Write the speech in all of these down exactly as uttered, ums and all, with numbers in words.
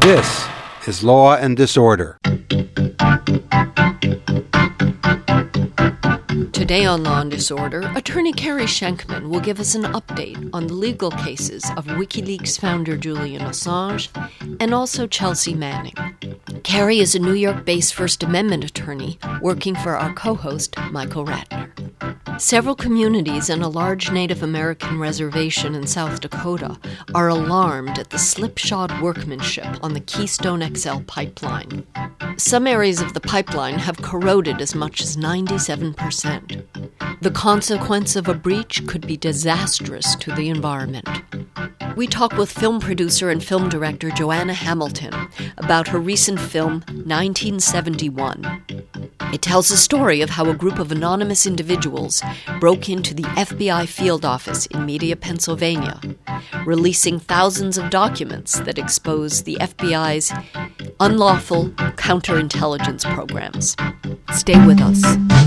This is Law and Disorder. Today on Law and Disorder, attorney Carrie Shenkman will give us an update on the legal cases of WikiLeaks founder Julian Assange and also Chelsea Manning. Carrie is a New York-based First Amendment attorney working for our co-host, Michael Ratner. Several communities and a large Native American reservation in South Dakota are alarmed at the slipshod workmanship on the Keystone X L pipeline. Some areas of the pipeline have corroded as much as ninety-seven percent. The consequence of a breach could be disastrous to the environment. We talk with film producer and film director Joanna Hamilton about her recent film, nineteen seventy-one. It tells the story of how a group of anonymous individuals broke into the F B I field office in Media, Pennsylvania, releasing thousands of documents that expose the F B I's unlawful counterintelligence programs. Stay with us.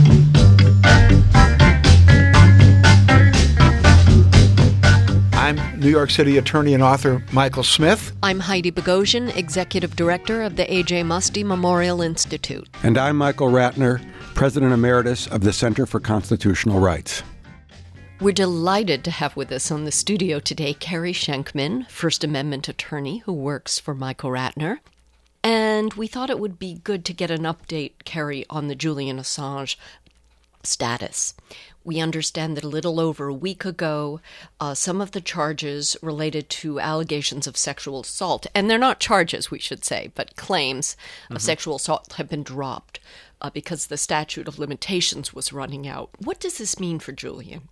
I'm New York City attorney and author Michael Smith. I'm Heidi Bogosian, executive director of the A J Muste Memorial Institute. And I'm Michael Ratner, president emeritus of the Center for Constitutional Rights. We're delighted to have with us on the studio today Carrie Shenkman, First Amendment attorney who works for Michael Ratner. And we thought it would be good to get an update, Carrie, on the Julian Assange status. We understand that a little over a week ago, uh, some of the charges related to allegations of sexual assault, and they're not charges, we should say, but claims mm-hmm. of sexual assault have been dropped uh, because the statute of limitations was running out. What does this mean for Julian?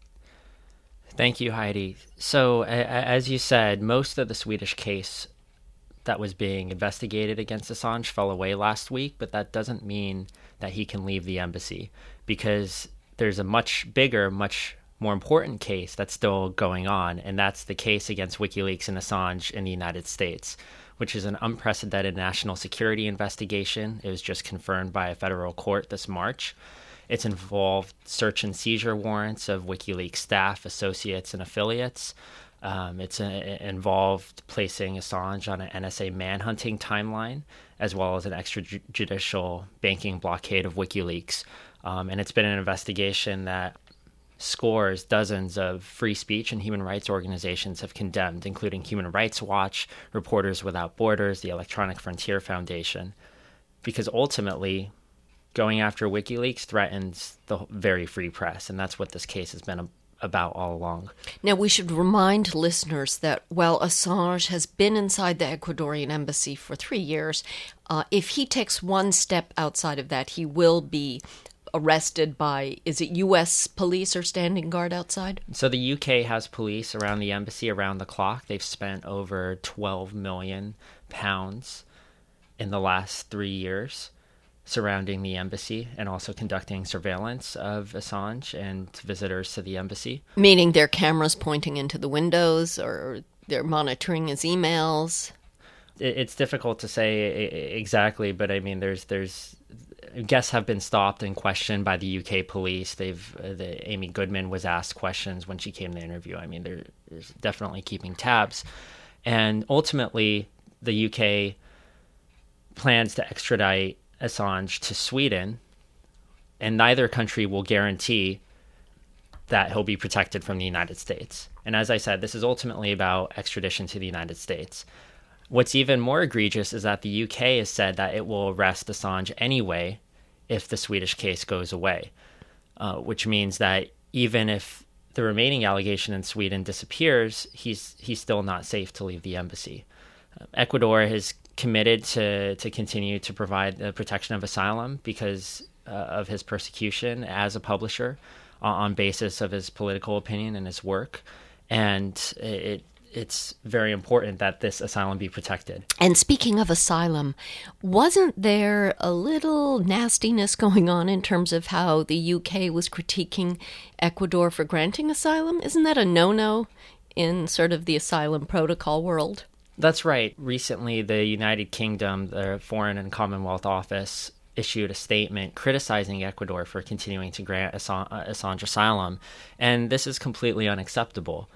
Thank you, Heidi. So, a- as you said, most of the Swedish case that was being investigated against Assange fell away last week, but that doesn't mean that he can leave the embassy, because there's a much bigger, much more important case that's still going on, and that's the case against WikiLeaks and Assange in the United States, which is an unprecedented national security investigation. It was just confirmed by a federal court this March. It's involved search and seizure warrants of WikiLeaks staff, associates, and affiliates. Um, it's a, involved placing Assange on an N S A manhunting timeline, as well as an extrajudicial banking blockade of WikiLeaks. Um, and it's been an investigation that scores, dozens of free speech and human rights organizations have condemned, including Human Rights Watch, Reporters Without Borders, the Electronic Frontier Foundation, because ultimately going after WikiLeaks threatens the very free press, and that's what this case has been about all along. Now, we should remind listeners that while Assange has been inside the Ecuadorian embassy for three years, uh, if he takes one step outside of that, he will be arrested by, is it U S police or standing guard outside? So the U K has police around the embassy around the clock. They've spent over twelve million pounds in the last three years surrounding the embassy and also conducting surveillance of Assange and visitors to the embassy. Meaning their cameras pointing into the windows, or they're monitoring his emails? It's difficult to say exactly, but I mean, there's there's guests have been stopped and questioned by the U K police. They've uh, the, Amy Goodman was asked questions when she came to interview. I mean, they're, they're definitely keeping tabs, and ultimately, the U K plans to extradite Assange to Sweden, and neither country will guarantee that he'll be protected from the United States. And as I said, this is ultimately about extradition to the United States. What's even more egregious is that the U K has said that it will arrest Assange anyway if the Swedish case goes away, uh, which means that even if the remaining allegation in Sweden disappears, he's he's still not safe to leave the embassy. Uh, Ecuador has committed to, to continue to provide the protection of asylum because uh, of his persecution as a publisher uh, on basis of his political opinion and his work. And it it's very important that this asylum be protected. And speaking of asylum, wasn't there a little nastiness going on in terms of how the U K was critiquing Ecuador for granting asylum? Isn't that a no-no in sort of the asylum protocol world? That's right. Recently, the United Kingdom, the Foreign and Commonwealth Office, issued a statement criticizing Ecuador for continuing to grant Assange asylum, and this is completely unacceptable.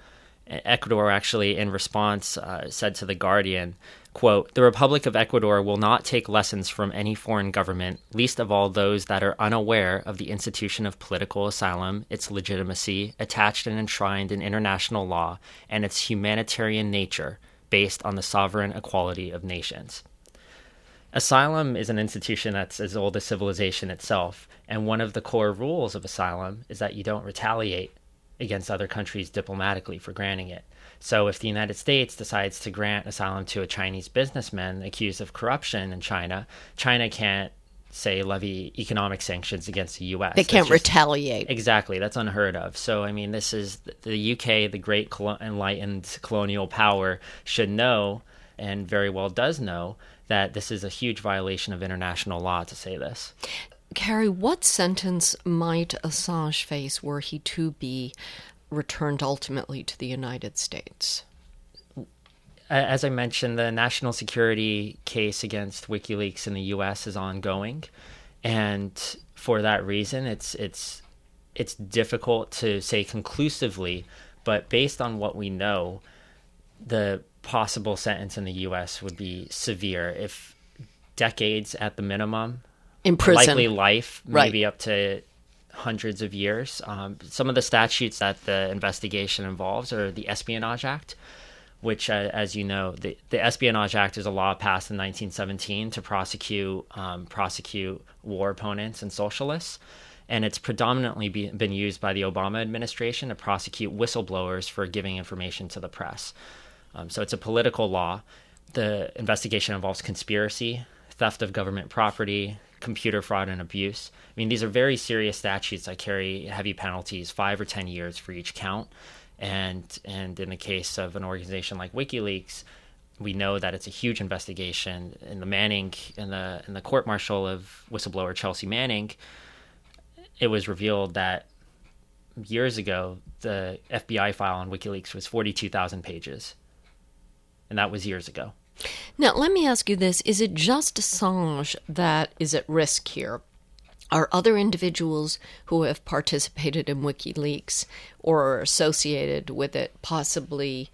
Ecuador actually, in response, uh, said to The Guardian, quote, "The Republic of Ecuador will not take lessons from any foreign government, least of all those that are unaware of the institution of political asylum, its legitimacy, attached and enshrined in international law, and its humanitarian nature, based on the sovereign equality of nations." Asylum is an institution that's as old as civilization itself, and one of the core rules of asylum is that you don't retaliate against other countries diplomatically for granting it. So if the United States decides to grant asylum to a Chinese businessman accused of corruption in China, China can't, say, levy economic sanctions against the U S. They can't just, retaliate. Exactly. That's unheard of. So, I mean, this is the U K, the great enlightened colonial power, should know, and very well does know, that this is a huge violation of international law to say this. Carrie, what sentence might Assange face were he to be returned ultimately to the United States? As I mentioned, the national security case against WikiLeaks in the U S is ongoing, and for that reason, it's it's it's difficult to say conclusively, but based on what we know, the possible sentence in the U S would be severe, if decades at the minimum. In prison. Likely life, Right. maybe up to hundreds of years. Um, some of the statutes that the investigation involves are the Espionage Act, which, uh, as you know, the, the Espionage Act is a law passed in nineteen seventeen to prosecute um, prosecute war opponents and socialists. And it's predominantly be, been used by the Obama administration to prosecute whistleblowers for giving information to the press. Um, so it's a political law. The investigation involves conspiracy, theft of government property, computer fraud and abuse. I mean, these are very serious statutes that carry heavy penalties, five or ten years for each count. And and in the case of an organization like WikiLeaks, we know that it's a huge investigation. In the Manning, in the in the court martial of whistleblower Chelsea Manning, it was revealed that years ago the F B I file on WikiLeaks was forty-two thousand pages, and that was years ago. Now, let me ask you this. Is it just Assange that is at risk here? Are other individuals who have participated in WikiLeaks or are associated with it possibly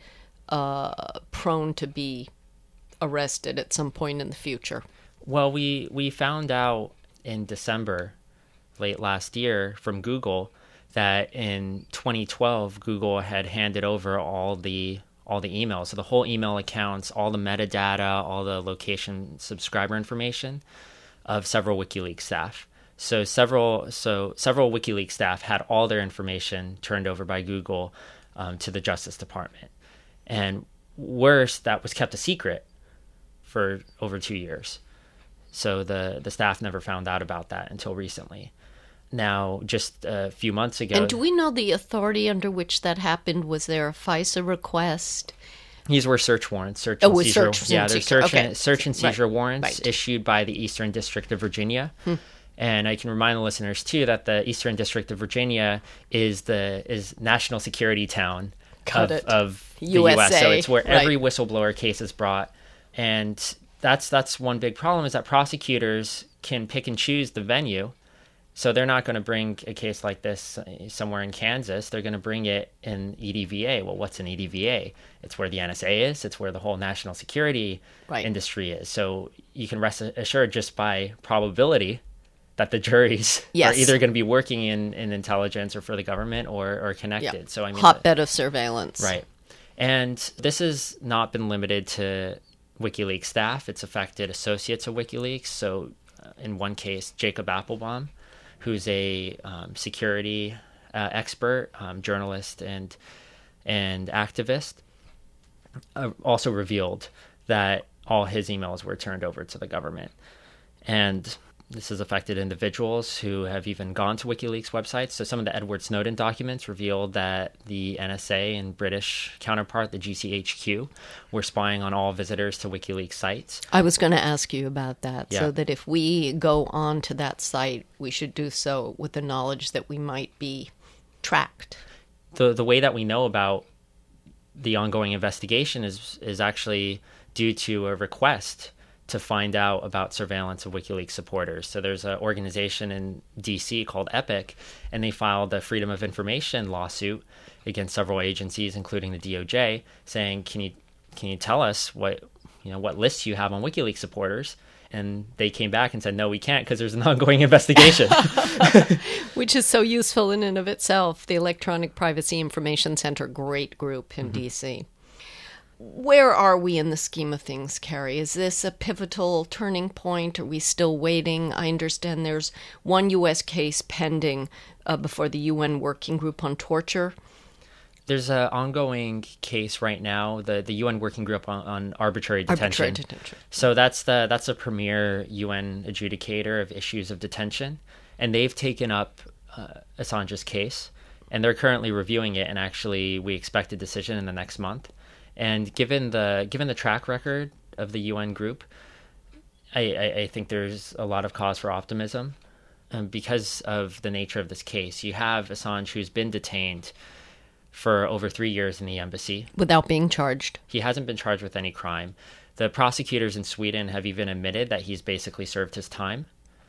uh, prone to be arrested at some point in the future? Well, we, we found out in December, late last year, from Google that in twenty twelve, Google had handed over all the all the emails. So the whole email accounts, all the metadata, all the location subscriber information of several WikiLeaks staff. So several so several WikiLeaks staff had all their information turned over by Google um, to the Justice Department. And worse, that was kept a secret for over two years. So the, the staff never found out about that until recently. Now, just a few months ago... And do we know the authority under which that happened? Was there a FISA request? These were search warrants. Search oh, and with seizure, search yeah, and they're seizure. search, Okay. and, search and seizure Right. warrants Right. issued by the Eastern District of Virginia. Hmm. And I can remind the listeners, too, that the Eastern District of Virginia is the is national security town of, of the U S A. U S. So it's where Right. every whistleblower case is brought. And that's that's one big problem, is that prosecutors can pick and choose the venue. So they're not going to bring a case like this somewhere in Kansas. They're going to bring it in E D V A. Well, what's an E D V A? It's where the N S A is. It's where the whole national security Right. industry is. So you can rest assured just by probability that the juries Yes. are either going to be working in, in intelligence or for the government or, or connected. Yeah. So I mean, hotbed of surveillance. Right. And this has not been limited to WikiLeaks staff. It's affected associates of WikiLeaks. So uh, in one case, Jacob Appelbaum, who's a um, security uh, expert, um, journalist, and and activist, uh, also revealed that all his emails were turned over to the government. And this has affected individuals who have even gone to WikiLeaks websites. So some of the Edward Snowden documents revealed that the N S A and British counterpart, the G C H Q, were spying on all visitors to WikiLeaks sites. I was going to ask you about that, Yeah. so that if we go on to that site, we should do so with the knowledge that we might be tracked. The the way that we know about the ongoing investigation is is actually due to a request to find out about surveillance of WikiLeaks supporters. So there's an organization in D C called EPIC, and they filed a Freedom of Information lawsuit against several agencies, including the D O J, saying, "Can you can you tell us what you know what lists you have on WikiLeaks supporters?" And they came back and said, "No, we can't because there's an ongoing investigation." Which is so useful in and of itself. The Electronic Privacy Information Center, great group in mm-hmm. D C. Where are we in the scheme of things, Carrie? Is this a pivotal turning point? Are we still waiting? I understand there's one U S case pending uh, before the U N Working Group on Torture. There's an ongoing case right now, the, the U N Working Group on, on arbitrary detention. Arbitrary detention. So that's the that's a premier U N adjudicator of issues of detention, and they've taken up uh, Assange's case, and they're currently reviewing it. And actually, we expect a decision in the next month. And given the given the track record of the U N group, I, I, I think there's a lot of cause for optimism, um, because of the nature of this case. You have Assange, who's been detained for over three years in the embassy without being charged. He hasn't been charged with any crime. The prosecutors in Sweden have even admitted that he's basically served his time,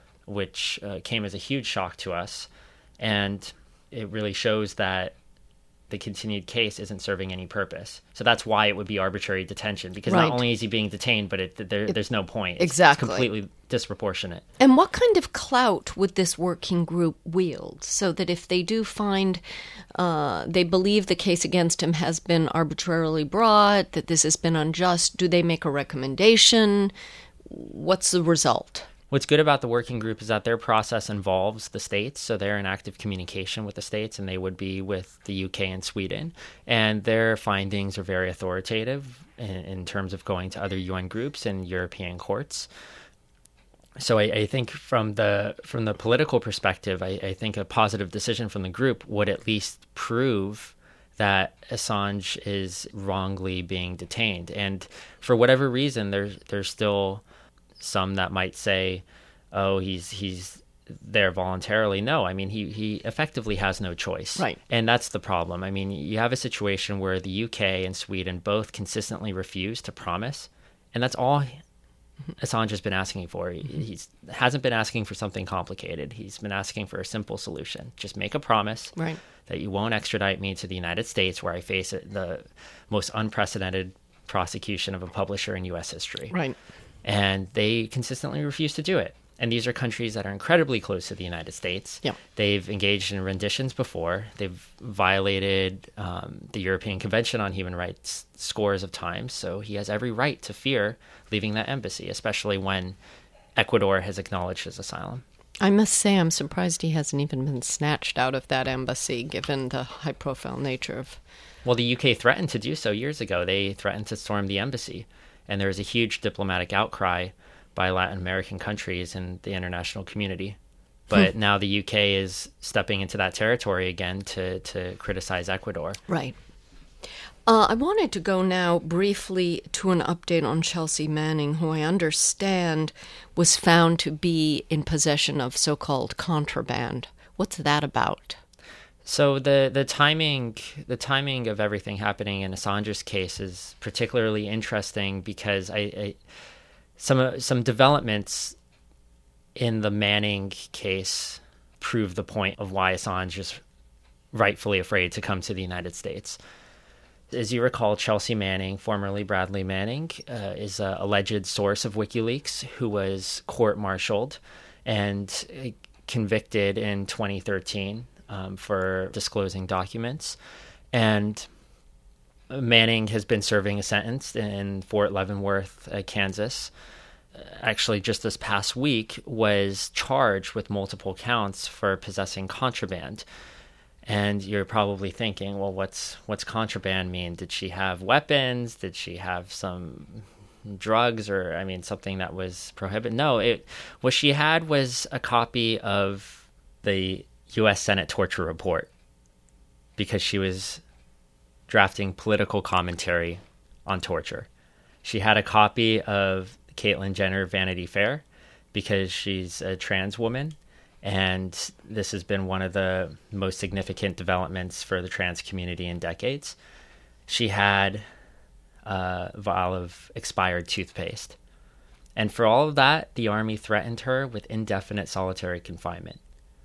which uh, came as a huge shock to us, and it really shows that the continued case isn't serving any purpose. So that's why it would be arbitrary detention, because right. not only is he being detained, but it, there, it, there's no point. It's exactly. completely disproportionate. And what kind of clout would this working group wield, so that if they do find, uh, they believe the case against him has been arbitrarily brought, that this has been unjust, do they make a recommendation? What's the result? What's good about the working group is that their process involves the states, so they're in active communication with the states, and they would be with the U K and Sweden. And their findings are very authoritative in, in terms of going to other U N groups and European courts. So I, I think from the from the political perspective, I, I think a positive decision from the group would at least prove that Assange is wrongly being detained. And for whatever reason, there's there's still some that might say, oh, he's he's there voluntarily. No, I mean, he, he effectively has no choice. Right. And that's the problem. I mean, you have a situation where the U K and Sweden both consistently refuse to promise, and that's all Assange has been asking for. He he's, hasn't been asking for something complicated. He's been asking for a simple solution. Just make a promise right. that you won't extradite me to the United States, where I face the most unprecedented prosecution of a publisher in U S history. Right. And they consistently refuse to do it. And these are countries that are incredibly close to the United States. Yeah. They've engaged in renditions before. They've violated um, the European Convention on Human Rights scores of times. So he has every right to fear leaving that embassy, especially when Ecuador has acknowledged his asylum. I must say I'm surprised he hasn't even been snatched out of that embassy, given the high-profile nature of... Well, the U K threatened to do so years ago. They threatened to storm the embassy. And there was a huge diplomatic outcry by Latin American countries and the international community. But hmm. now the U K is stepping into that territory again to, to criticize Ecuador. Right. Uh, I wanted to go now briefly to an update on Chelsea Manning, who I understand was found to be in possession of so-called contraband. What's that about? So the, the timing the timing of everything happening in Assange's case is particularly interesting because I, I some some developments in the Manning case prove the point of why Assange is rightfully afraid to come to the United States. As you recall, Chelsea Manning, formerly Bradley Manning, uh, is an alleged source of WikiLeaks who was court-martialed and convicted in twenty thirteen. Um, for disclosing documents. And Manning has been serving a sentence in Fort Leavenworth, uh, Kansas. Uh, actually, just this past week, was charged with multiple counts for possessing contraband. And you're probably thinking, well, what's what's contraband mean? Did she have weapons? Did she have some drugs, or, I mean, something that was prohibited? No, it what she had was a copy of the U S Senate torture report, because she was drafting political commentary on torture. She had a copy of Caitlyn Jenner Vanity Fair, because she's a trans woman, and this has been one of the most significant developments for the trans community in decades. She had a vial of expired toothpaste, And for all of that, the Army threatened her with indefinite solitary confinement.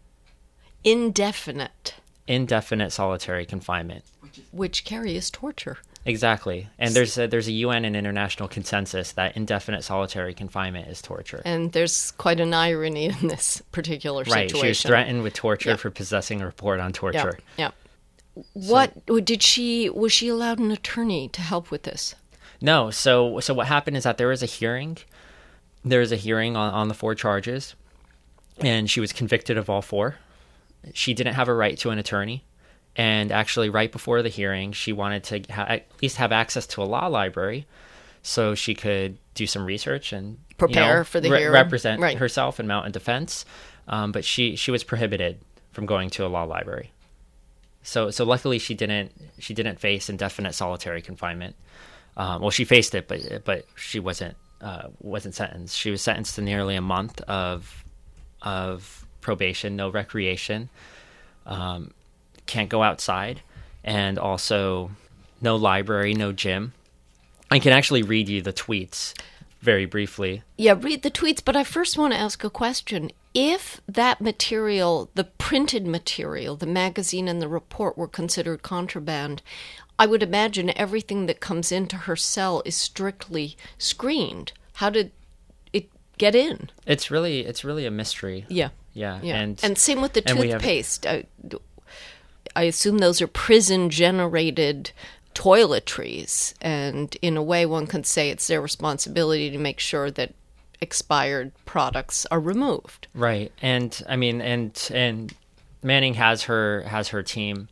Indefinite. Indefinite solitary confinement. Which, Carrie, is torture. Exactly. And there's a, there's a U N and international consensus that indefinite solitary confinement is torture. And there's quite an irony in this particular right. situation. She was threatened with torture yeah. for possessing a report on torture. Yeah. yeah. What so, did she was she allowed an attorney to help with this? No. So so what happened is that there was a hearing. There was a hearing on, on the four charges, and she was convicted of all four. She didn't have a right to an attorney. And actually, right before the hearing, she wanted to ha- at least have access to a law library so she could do some research and prepare you know, for the re- hearing. represent right. herself and mount a defense. Um, but she, she was prohibited from going to a law library. So so luckily she didn't she didn't face indefinite solitary confinement. Um, well, she faced it, but but she wasn't uh, wasn't sentenced. She was sentenced to nearly a month of of probation, no recreation. Um, can't go outside, and also no library, no gym. I can actually read you the tweets very briefly. Yeah, read the tweets, but I first want to ask a question. If that material, the printed material, the magazine and the report were considered contraband, I would imagine everything that comes into her cell is strictly screened. How did it get in? It's really it's really a mystery. Yeah. Yeah. yeah. And, and same with the toothpaste. Have... I, I assume those are prison-generated toiletries, and in a way one can say it's their responsibility to make sure that expired products are removed. Right. And I mean and and Manning has her has her team,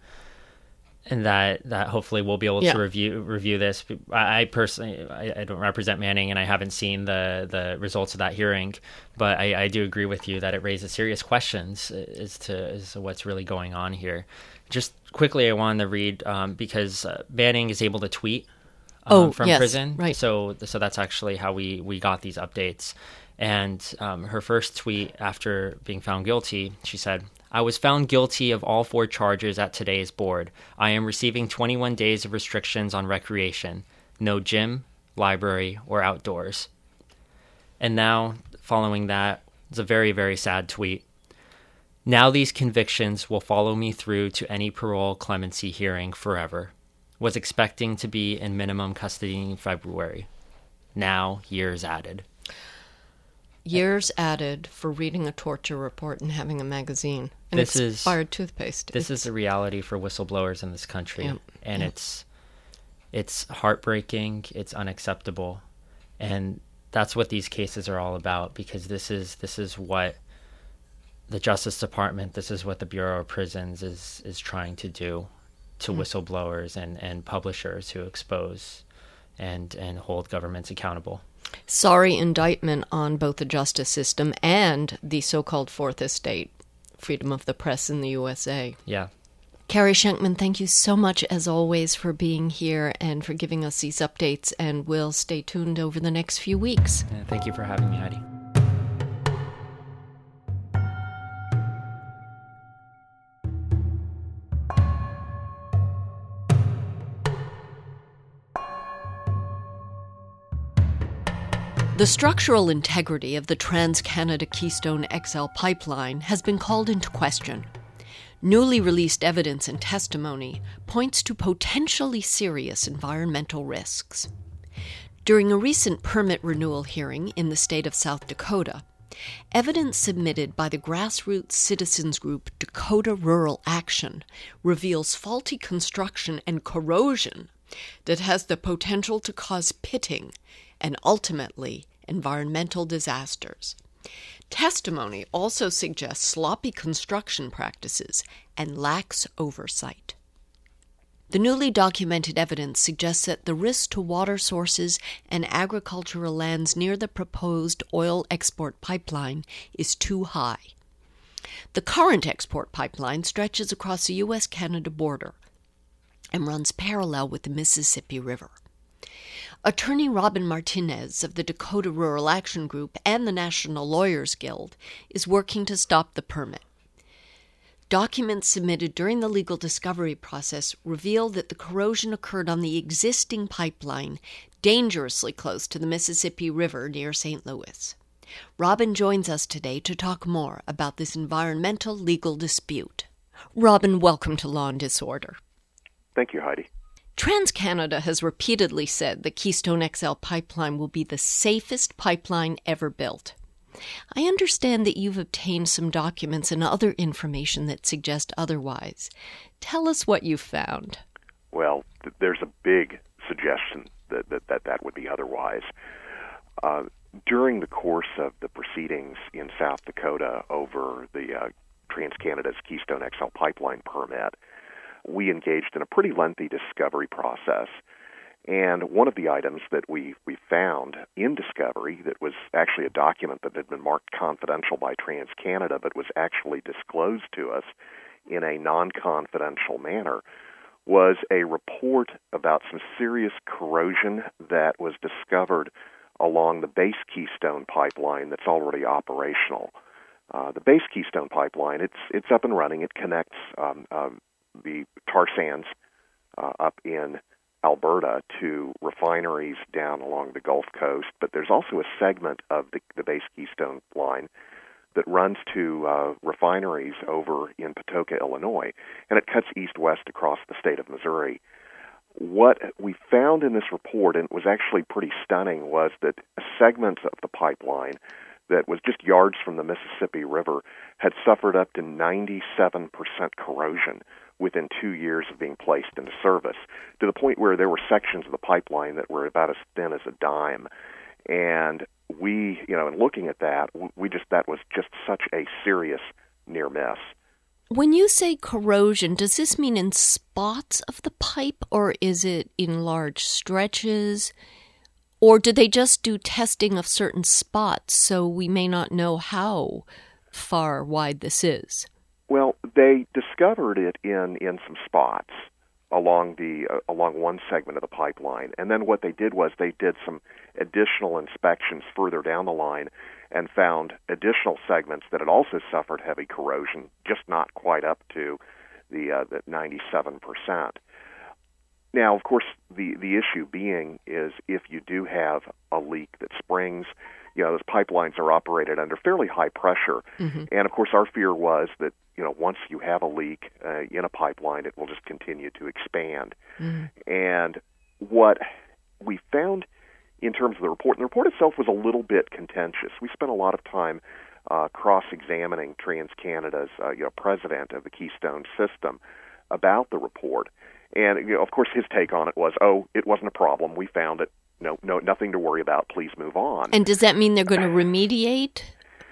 and that that hopefully we'll be able yeah. to review review this. I, I personally I, I don't represent Manning, and I haven't seen the the results of that hearing, but I, I do agree with you that it raises serious questions as to as to what's really going on here. Just quickly, I wanted to read um, because uh, Manning is able to tweet um, oh, from yes, prison, right. so so that's actually how we, we got these updates. And um, her first tweet after being found guilty, she said, "I was found guilty of all four charges at today's board. I am receiving twenty-one days of restrictions on recreation, no gym, library, or outdoors." And now, following that, it's a very, very sad tweet. "Now these convictions will follow me through to any parole clemency hearing forever. Was expecting to be in minimum custody in February. Now years added." Years added for reading a torture report and having a magazine. And this expired is, toothpaste. This it's, is the reality for whistleblowers in this country. Yeah, and yeah. it's it's heartbreaking, it's unacceptable. And that's what these cases are all about, because this is this is what the Justice Department, this is what the Bureau of Prisons is is trying to do to mm-hmm. whistleblowers and, and publishers who expose and, and hold governments accountable. Sorry indictment on both the justice system and the so-called Fourth Estate, freedom of the press in the U S A. Yeah. Carrie Shenkman, thank you so much, as always, for being here and for giving us these updates, and we'll stay tuned over the next few weeks. Yeah, thank you for having me, Heidi. The structural integrity of the Trans-Canada Keystone X L pipeline has been called into question. Newly released evidence and testimony points to potentially serious environmental risks. During a recent permit renewal hearing in the state of South Dakota, evidence submitted by the grassroots citizens group Dakota Rural Action reveals faulty construction and corrosion that has the potential to cause pitting and ultimately environmental disasters. Testimony also suggests sloppy construction practices and lacks oversight. The newly documented evidence suggests that the risk to water sources and agricultural lands near the proposed oil export pipeline is too high. The current export pipeline stretches across the U S Canada border and runs parallel with the Mississippi River. Attorney Robin Martinez of the Dakota Rural Action Group and the National Lawyers Guild is working to stop the permit. Documents submitted during the legal discovery process reveal that the corrosion occurred on the existing pipeline dangerously close to the Mississippi River near Saint Louis. Robin joins us today to talk more about this environmental legal dispute. Robin, welcome to Law and Disorder. Thank you, Heidi. TransCanada has repeatedly said the Keystone X L pipeline will be the safest pipeline ever built. I understand that you've obtained some documents and other information that suggest otherwise. Tell us what you found. Well, th- there's a big suggestion that that, that, that would be otherwise. Uh, during the course of the proceedings in South Dakota over the uh, TransCanada's Keystone X L pipeline permit, we engaged in a pretty lengthy discovery process. And one of the items that we, we found in discovery that was actually a document that had been marked confidential by TransCanada but was actually disclosed to us in a non-confidential manner was a report about some serious corrosion that was discovered along the base Keystone pipeline that's already operational. Uh, the base Keystone pipeline, it's it's up and running. It connects um, uh, the tar sands uh, up in Alberta to refineries down along the Gulf Coast, but there's also a segment of the, the base Keystone line that runs to uh, refineries over in Patoka, Illinois, and it cuts east-west across the state of Missouri. What we found in this report, and it was actually pretty stunning, was that a segment of the pipeline that was just yards from the Mississippi River had suffered up to ninety-seven percent corrosion within two years of being placed into service, to the point where there were sections of the pipeline that were about as thin as a dime. And we, you know, in looking at that, we just, that was just such a serious near miss. When you say corrosion, does this mean in spots of the pipe, or is it in large stretches? Or do they just do testing of certain spots so we may not know how far wide this is? Well, they discovered it in, in some spots along the uh, along one segment of the pipeline, and then what they did was they did some additional inspections further down the line and found additional segments that had also suffered heavy corrosion, just not quite up to the uh, the ninety-seven percent. Now, of course, the, the issue being is if you do have a leak that springs, you know, those pipelines are operated under fairly high pressure. Mm-hmm. And, of course, our fear was that, you know, once you have a leak uh, in a pipeline, it will just continue to expand. Mm-hmm. And what we found in terms of the report, and the report itself was a little bit contentious. We spent a lot of time uh, cross-examining TransCanada's, uh, you know, president of the Keystone system about the report. And, you know, of course, his take on it was, oh, it wasn't a problem. We found it. No, no, nothing to worry about. Please move on. And does that mean they're going to remediate?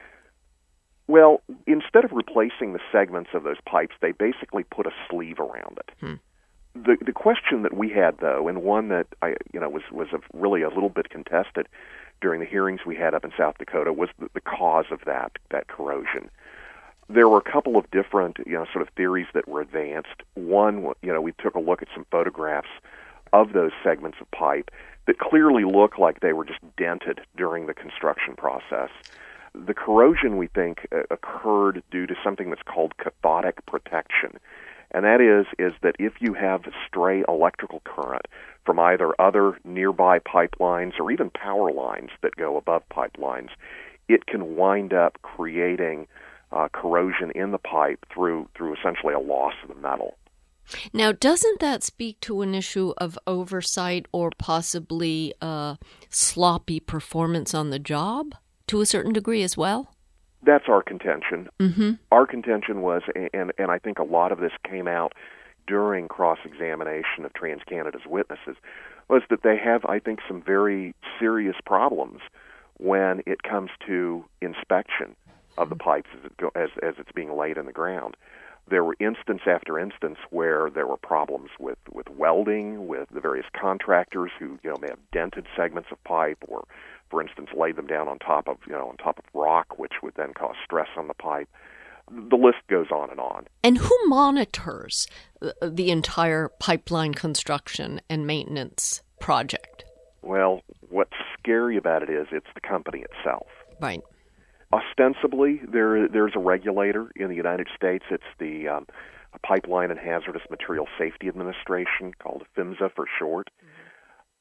Well, instead of replacing the segments of those pipes, they basically put a sleeve around it. Hmm. The the question that we had, though, and one that I, you know, was was a, really a little bit contested during the hearings we had up in South Dakota, was the, the cause of that that corrosion. There were a couple of different, you know, sort of theories that were advanced. One, you know, we took a look at some photographs of those segments of pipe that clearly look like they were just dented during the construction process. The corrosion, we think, uh, occurred due to something that's called cathodic protection. And that is, is that if you have stray electrical current from either other nearby pipelines or even power lines that go above pipelines, it can wind up creating Uh, corrosion in the pipe through through essentially a loss of the metal. Now, doesn't that speak to an issue of oversight or possibly uh, sloppy performance on the job to a certain degree as well? That's our contention. Mm-hmm. Our contention was, and, and I think a lot of this came out during cross-examination of TransCanada's witnesses, was that they have, I think, some very serious problems when it comes to inspection of the pipes as, it go, as as it's being laid in the ground. There were instance after instance where there were problems with, with welding, with the various contractors who, you know, may have dented segments of pipe, or, for instance, laid them down on top of, you know, on top of rock, which would then cause stress on the pipe. The list goes on and on. And who monitors the entire pipeline construction and maintenance project? Well, what's scary about it is it's the company itself. Right. Ostensibly, there there's a regulator in the United States. It's the um, Pipeline and Hazardous Material Safety Administration, called PHMSA for short. Mm-hmm.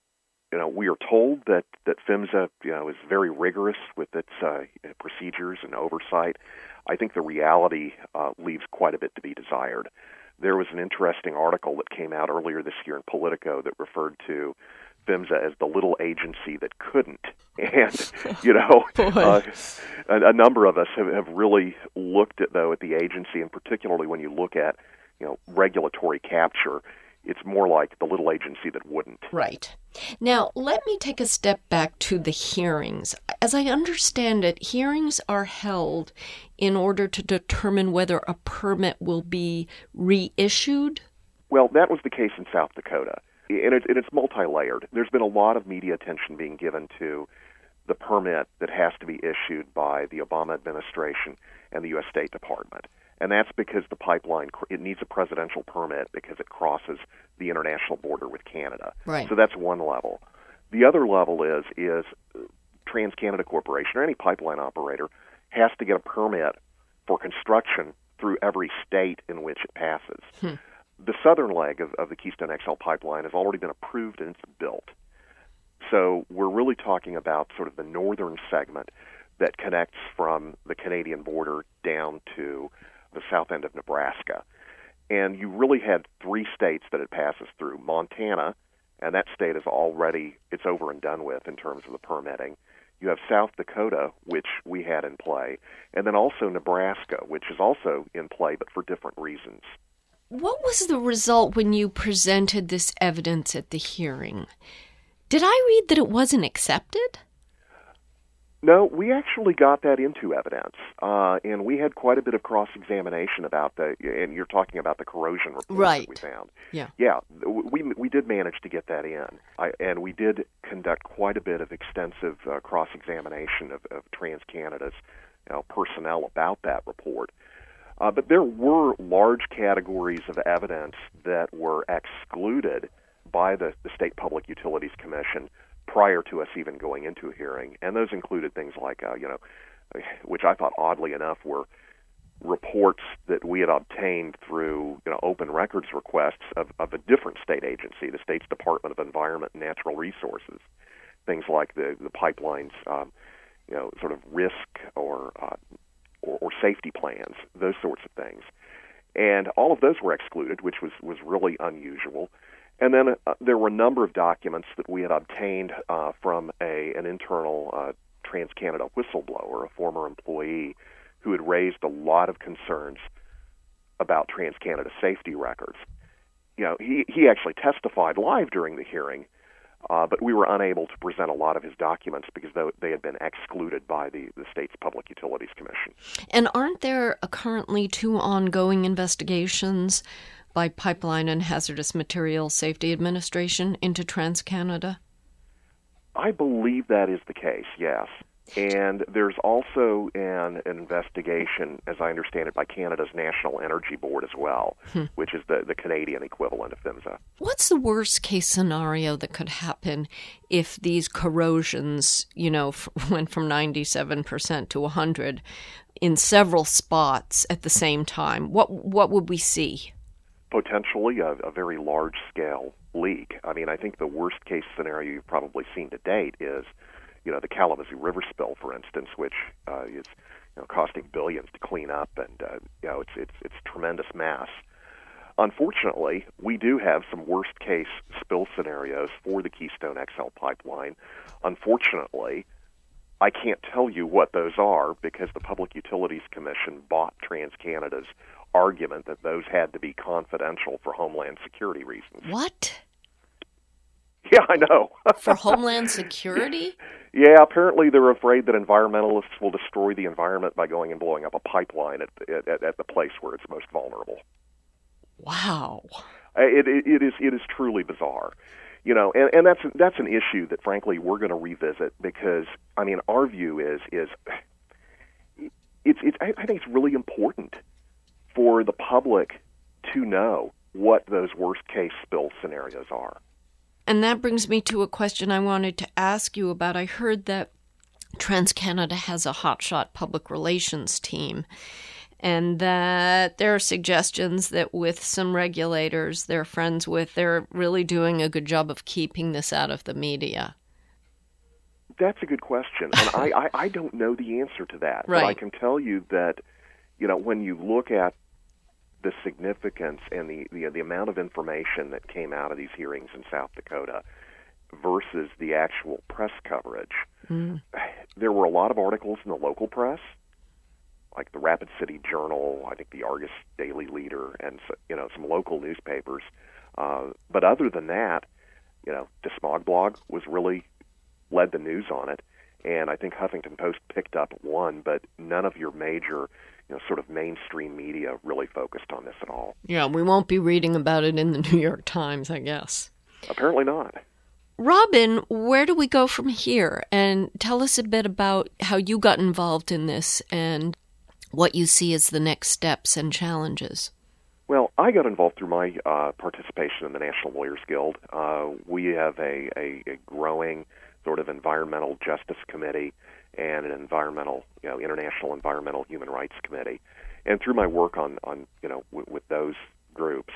you know, we are told that, that PHMSA, you know, is very rigorous with its uh, procedures and oversight. I think the reality uh, leaves quite a bit to be desired. There was an interesting article that came out earlier this year in Politico that referred to PHMSA as the little agency that couldn't. And, you know, uh, a, a number of us have, have really looked at, though, at the agency, and particularly when you look at, you know, regulatory capture, it's more like the little agency that wouldn't. Right. Now, let me take a step back to the hearings. As I understand it, hearings are held in order to determine whether a permit will be reissued? Well, that was the case in South Dakota, and, it, and it's multi-layered. There's been a lot of media attention being given to the permit that has to be issued by the Obama administration and the U S State Department. And that's because the pipeline, it needs a presidential permit because it crosses the international border with Canada. Right. So that's one level. The other level is is TransCanada Corporation or any pipeline operator has to get a permit for construction through every state in which it passes. Hmm. The southern leg of, of the Keystone X L pipeline has already been approved and it's built. So we're really talking about sort of the northern segment that connects from the Canadian border down to the south end of Nebraska. And you really had three states that it passes through. Montana, and that state is already, it's over and done with in terms of the permitting. You have South Dakota, which we had in play, and then also Nebraska, which is also in play, but for different reasons. What was the result when you presented this evidence at the hearing? Did I read that it wasn't accepted? No, we actually got that into evidence, uh, and we had quite a bit of cross-examination about the, and you're talking about the corrosion report right. that we found. Yeah. Yeah, we we did manage to get that in, I, and we did conduct quite a bit of extensive uh, cross-examination of, of TransCanada's you know, personnel about that report. Uh, but there were large categories of evidence that were excluded by the, the State Public Utilities Commission prior to us even going into a hearing, and those included things like, uh, you know, which I thought oddly enough were reports that we had obtained through, you know, open records requests of, of a different state agency, the state's Department of Environment and Natural Resources, things like the the pipelines, um, you know, sort of risk or, uh, or or safety plans, those sorts of things, and all of those were excluded, which was was really unusual. And then uh, there were a number of documents that we had obtained uh, from a an internal uh, TransCanada whistleblower, a former employee, who had raised a lot of concerns about TransCanada safety records. You know, he, he actually testified live during the hearing, uh, but we were unable to present a lot of his documents because they, they had been excluded by the, the state's Public Utilities Commission. And aren't there uh, currently two ongoing investigations by Pipeline and Hazardous Materials Safety Administration into TransCanada? I believe that is the case, yes. And there's also an, an investigation, as I understand it, by Canada's National Energy Board as well, hmm. which is the, the Canadian equivalent of PHMSA. What's the worst-case scenario that could happen if these corrosions, you know, f- went from ninety-seven percent to one hundred in several spots at the same time? What what would we see? Potentially a, a very large-scale leak. I mean, I think the worst-case scenario you've probably seen to date is, you know, the Kalamazoo River spill, for instance, which uh, is, you know, costing billions to clean up, and uh, you know, it's it's it's tremendous mass. Unfortunately, we do have some worst-case spill scenarios for the Keystone X L pipeline. Unfortunately, I can't tell you what those are because the Public Utilities Commission bought TransCanada's argument that those had to be confidential for Homeland Security reasons. What? Yeah, I know. For Homeland Security? Yeah, apparently they're afraid that environmentalists will destroy the environment by going and blowing up a pipeline at at, at the place where it's most vulnerable. Wow. It, it, it is it is truly bizarre. You know, and, and that's that's an issue that, frankly, we're going to revisit because, I mean, our view is is it's it's I think it's really important for the public to know what those worst-case spill scenarios are. And that brings me to a question I wanted to ask you about. I heard that TransCanada has a hotshot public relations team. and that there are suggestions that with some regulators they're friends with, they're really doing a good job of keeping this out of the media. That's a good question, and I, I, I don't know the answer to that. Right. But I can tell you that, you know, when you look at the significance and the, the the amount of information that came out of these hearings in South Dakota versus the actual press coverage, mm. there were a lot of articles in the local press, like the Rapid City Journal, I think the Argus Daily Leader, and you know some local newspapers. Uh, but other than that, you know, the Smog Blog was really led the news on it, and I think Huffington Post picked up one, but none of your major, you know, sort of mainstream media really focused on this at all. Yeah, we won't be reading about it in the New York Times, I guess. Apparently not. Robin, where do we go from here? And tell us a bit about how you got involved in this and what you see as the next steps and challenges. Well, I got involved through my uh, participation in the National Lawyers Guild. Uh, we have a, a, a growing sort of environmental justice committee and an environmental, you know, international environmental human rights committee. And through my work on, on you know, w- with those groups,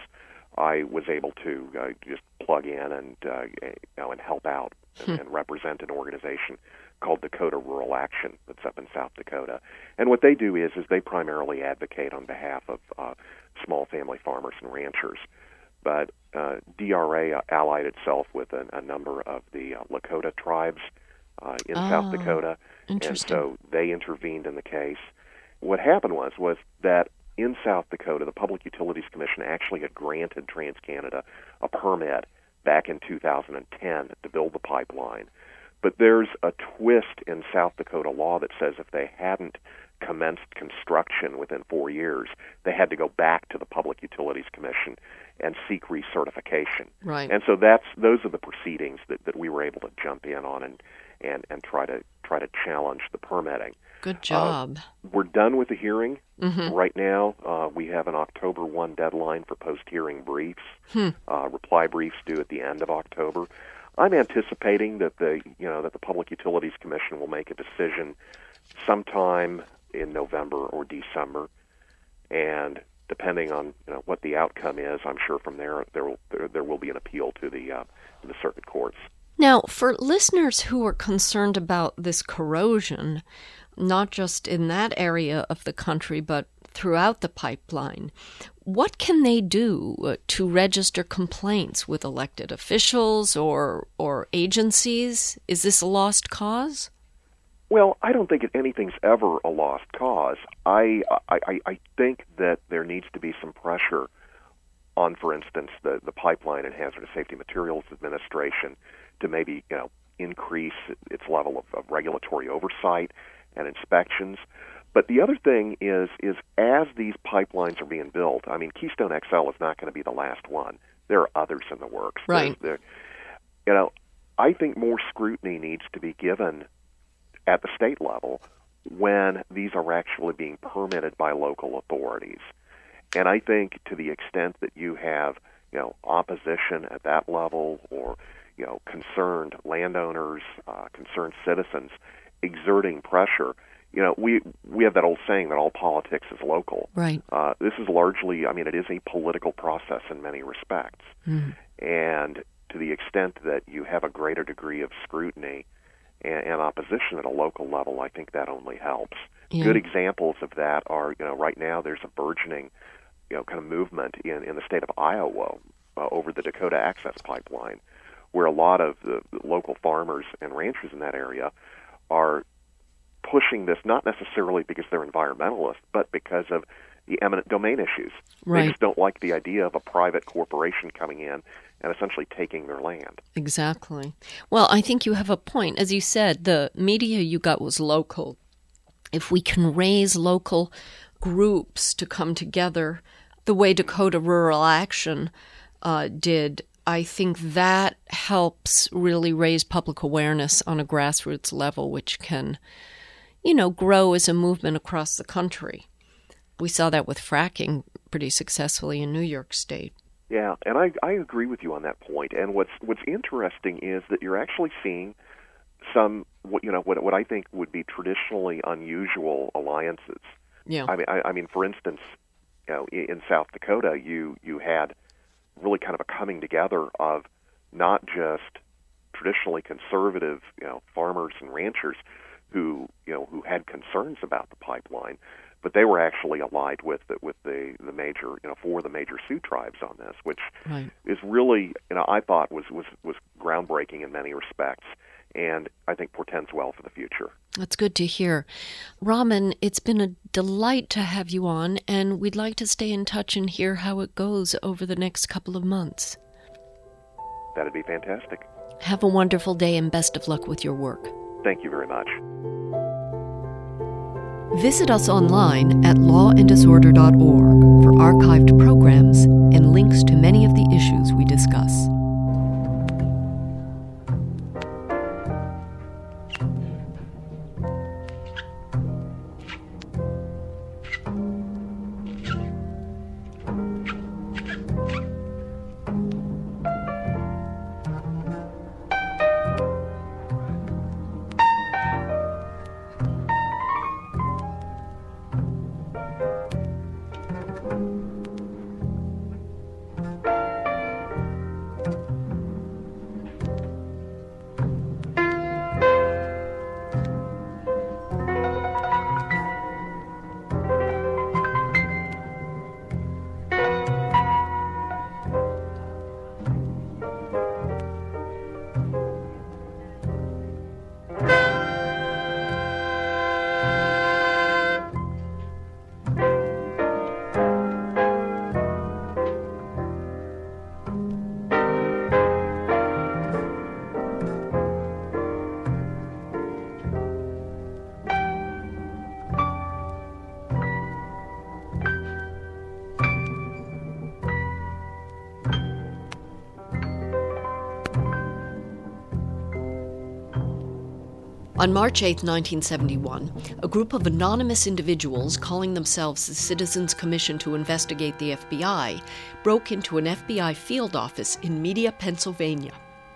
I was able to uh, just plug in and, uh, you know, and help out and, and represent an organization called Dakota Rural Action that's up in South Dakota. And what they do is, is they primarily advocate on behalf of uh, small family farmers and ranchers. But uh, D R A allied itself with a, a number of the uh, Lakota tribes uh, in oh, South Dakota, and so they intervened in the case. What happened was was that in South Dakota, the Public Utilities Commission actually had granted TransCanada a permit back in two thousand ten to build the pipeline. But there's a twist in South Dakota law that says if they hadn't commenced construction within four years, they had to go back to the Public Utilities Commission and seek recertification. Right. And so that's those are the proceedings that, that we were able to jump in on and, and, and try to try to challenge the permitting. Good job. Uh, we're done with the hearing. Mm-hmm. Right now, uh, we have an October first deadline for post-hearing briefs. Hmm. Uh, reply briefs due at the end of October. I'm anticipating that the you know that the Public Utilities Commission will make a decision sometime in November or December, and depending on you know what the outcome is, I'm sure from there there will there, there will be an appeal to the uh, to the circuit courts. Now, for listeners who are concerned about this corrosion, not just in that area of the country, but throughout the pipeline, what can they do to register complaints with elected officials or or agencies? Is this a lost cause? Well, I don't think anything's ever a lost cause. I, I, I think that there needs to be some pressure on, for instance, the, the Pipeline and Hazardous Safety Materials Administration to maybe you know increase its level of, of regulatory oversight and inspections. But the other thing is, is as these pipelines are being built, I mean, Keystone X L is not going to be the last one. There are others in the works. Right. There, you know, I think more scrutiny needs to be given at the state level when these are actually being permitted by local authorities. And I think to the extent that you have, you know, opposition at that level or, you know, concerned landowners, uh, concerned citizens exerting pressure, you know, we we have that old saying that all politics is local. Right. Uh, this is largely, I mean, it is a political process in many respects. Mm. And to the extent that you have a greater degree of scrutiny and, and opposition at a local level, I think that only helps. Yeah. Good examples of that are, you know, right now there's a burgeoning, you know, kind of movement in, in the state of Iowa uh, over the Dakota Access Pipeline, where a lot of the local farmers and ranchers in that area are pushing this not necessarily because they're environmentalists, but because of the eminent domain issues. Right. They just don't like the idea of a private corporation coming in and essentially taking their land. Exactly. Well, I think you have a point. As you said, the media you got was local. If we can raise local groups to come together the way Dakota Rural Action uh, did, I think that helps really raise public awareness on a grassroots level, which can, you know, grow as a movement across the country. We saw that with fracking pretty successfully in New York State. Yeah, and I, I agree with you on that point. And what's what's interesting is that you're actually seeing some, what you know, what what I think would be traditionally unusual alliances Yeah. I mean, I, I mean, for instance, you know, in, in South Dakota, you you had really kind of a coming together of not just traditionally conservative, you know, farmers and ranchers who, you know, who had concerns about the pipeline, but they were actually allied with the, with the, the major, you know, for the major Sioux tribes on this, which Right. is really, you know, I thought was, was, was groundbreaking in many respects, and I think portends well for the future. That's good to hear. Raman, it's been a delight to have you on, and we'd like to stay in touch and hear how it goes over the next couple of months. That'd be fantastic. Have a wonderful day and best of luck with your work. Thank you very much. Visit us online at law and disorder dot org for archived programs and links to many of the issues we discuss. On March eighth, nineteen seventy-one, a group of anonymous individuals calling themselves the Citizens Commission to Investigate the F B I broke into an F B I field office in Media, Pennsylvania.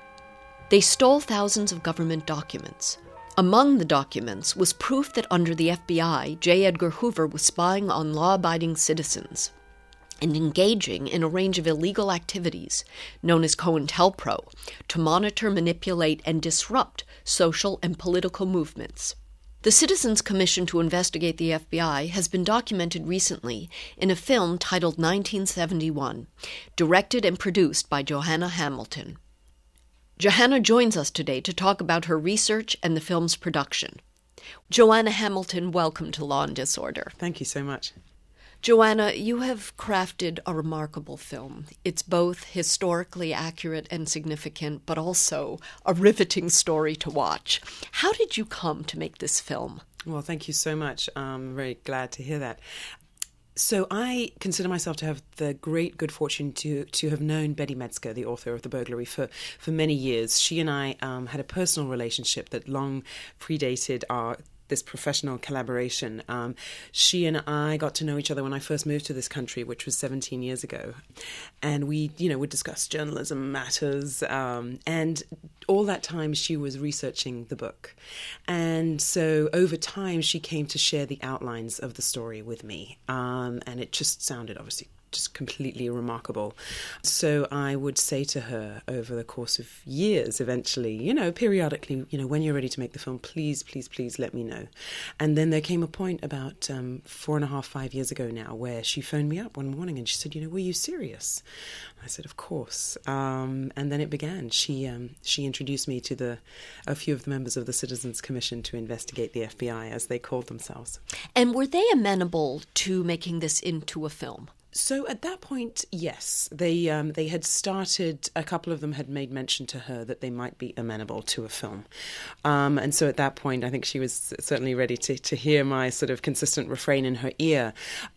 They stole thousands of government documents. Among the documents was proof that under the F B I, J. Edgar Hoover was spying on law-abiding citizens and engaging in a range of illegal activities known as COINTELPRO to monitor, manipulate, and disrupt social and political movements. The Citizens Commission to Investigate the F B I has been documented recently in a film titled nineteen seventy-one, directed and produced by Joanna Hamilton. Joanna joins us today to talk about her research and the film's production. Joanna Hamilton, welcome to Law and Disorder. Thank you so much. Joanna, you have crafted a remarkable film. It's both historically accurate and significant, but also a riveting story to watch. How did you come to make this film? Well, thank you so much. I'm very glad to hear that. So I consider myself to have the great good fortune to to have known Betty Metzger, the author of The Burglary, for, for many years. She and I um, had a personal relationship that long predated our this professional collaboration. Um, she and I got to know each other when I first moved to this country, which was seventeen years ago. And we, you know, would discuss journalism matters. Um, and all that time she was researching the book. And so over time she came to share the outlines of the story with me. Um, and it just sounded obviously just completely remarkable. So I would say to her over the course of years, eventually, you know, periodically, you know, when you're ready to make the film, please, please, please let me know. And then there came a point about um, four and a half, five years ago now, where she phoned me up one morning and she said, you know, were you serious? I said, of course. Um, and then it began. She um, she introduced me to the a few of the members of the Citizens Commission to Investigate the F B I, as they called themselves. And were they amenable to making this into a film? So at that point, yes, they um, they had started, a couple of them had made mention to her that they might be amenable to a film. Um, and so at that point, I think she was certainly ready to, to hear my sort of consistent refrain in her ear.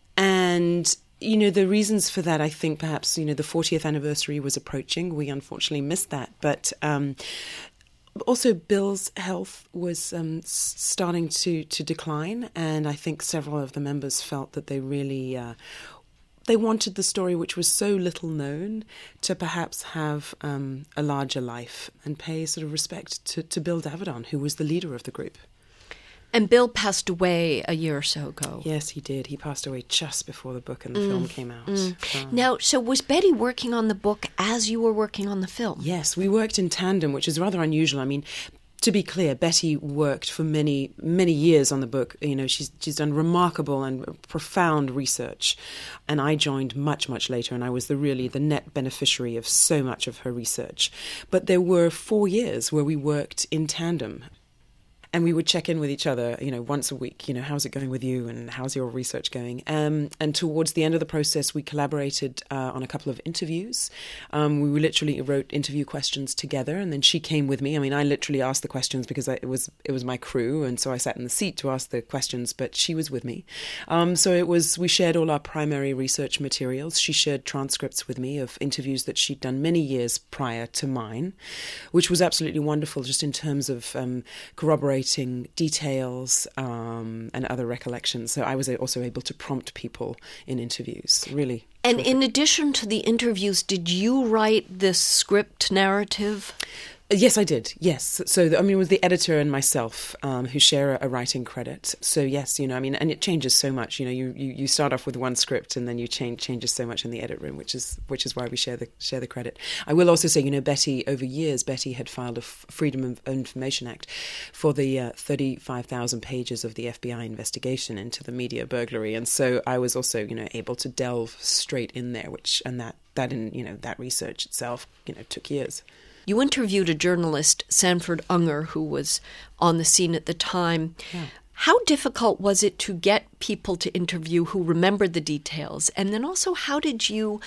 And you know, the reasons for that, I think perhaps, you know, the fortieth anniversary was approaching. We unfortunately missed that. But um, also Bill's health was um, starting to, to decline. And I think several of the members felt that they really... Uh, They wanted the story, which was so little known, to perhaps have um, a larger life and pay sort of respect to, to Bill Davidan, who was the leader of the group. And Bill passed away a year or so ago. Yes, he did. He passed away just before the book and the mm. film came out. Mm. Um, now, so was Betty working on the book as you were working on the film? Yes, we worked in tandem, which is rather unusual. I mean, to be clear, Betty worked for many, many years on the book. You know, she's she's done remarkable and profound research. And I joined much, much later, and I was the really the net beneficiary of so much of her research. But there were four years where we worked in tandem. And we would check in with each other, you know, once a week, you know, how's it going with you and how's your research going? Um, and towards the end of the process, we collaborated uh, on a couple of interviews. Um, we literally wrote interview questions together, and then she came with me. I mean, I literally asked the questions because I, it was it was my crew, and so I sat in the seat to ask the questions, but she was with me. Um, so it was, we shared all our primary research materials. She shared transcripts with me of interviews that she'd done many years prior to mine, which was absolutely wonderful just in terms of um, corroborating details um, and other recollections. So I was also able to prompt people in interviews, really. And terrific. In addition to the interviews, did you write this script narrative? Yes, I did. Yes. So, I mean, it was the editor and myself um, who share a, a writing credit. So, yes, you know, I mean, and it changes so much. You know, you, you, you start off with one script and then you change changes so much in the edit room, which is which is why we share the share the credit. I will also say, you know, Betty, over years, Betty had filed a F- Freedom of Information Act for the uh, thirty-five thousand pages of the F B I investigation into the media burglary, and so I was also, you know, able to delve straight in there, which and that that in you know that research itself, you know, took years. You interviewed a journalist, Sanford Unger, who was on the scene at the time. Yeah. How difficult was it to get people to interview who remembered the details? And then also, how did you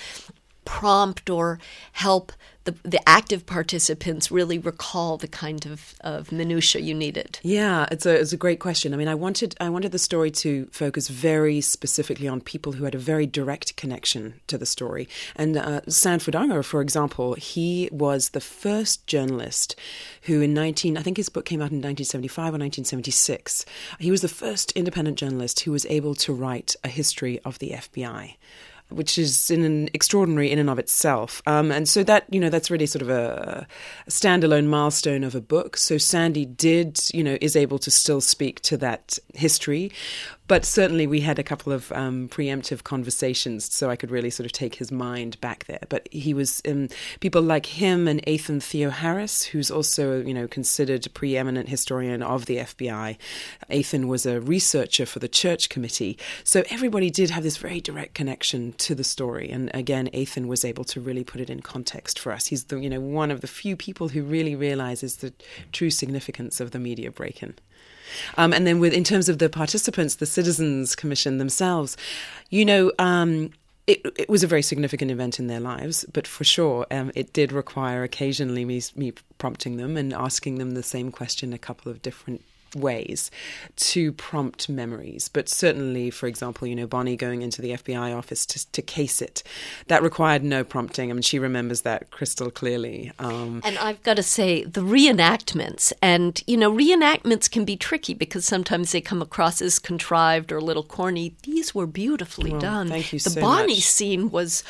prompt or help the the active participants really recall the kind of, of minutiae you needed? Yeah, it's a it's a great question. I mean, I wanted I wanted the story to focus very specifically on people who had a very direct connection to the story. And uh, Sanford Unger, for example, he was the first journalist who in nineteen I think his book came out in nineteen seventy-five or nineteen seventy-six. He was the first independent journalist who was able to write a history of the F B I, which is in an extraordinary in and of itself. Um, and so that, you know, that's really sort of a, a standalone milestone of a book. So Sandy did, you know, is able to still speak to that history. But certainly we had a couple of um, preemptive conversations so I could really sort of take his mind back there. But he was, um, people like him and Athan Theoharis, who's also, you know, considered a preeminent historian of the F B I. Athan was a researcher for the Church Committee. So everybody did have this very direct connection to the story. And again, Athan was able to really put it in context for us. He's the, you know, one of the few people who really realizes the true significance of the media break-in. Um, and then with in terms of the participants, the Citizens Commission themselves, you know, um, it, it was a very significant event in their lives, but for sure um, it did require occasionally me, me prompting them and asking them the same question a couple of different ways to prompt memories. But certainly, for example, you know, Bonnie going into the F B I office to, to case it, that required no prompting. I mean, she remembers that crystal clearly. Um, and I've got to say, the reenactments, and, you know, reenactments can be tricky because sometimes they come across as contrived or a little corny. These were beautifully well, done. Thank you the so Bonnie much. scene was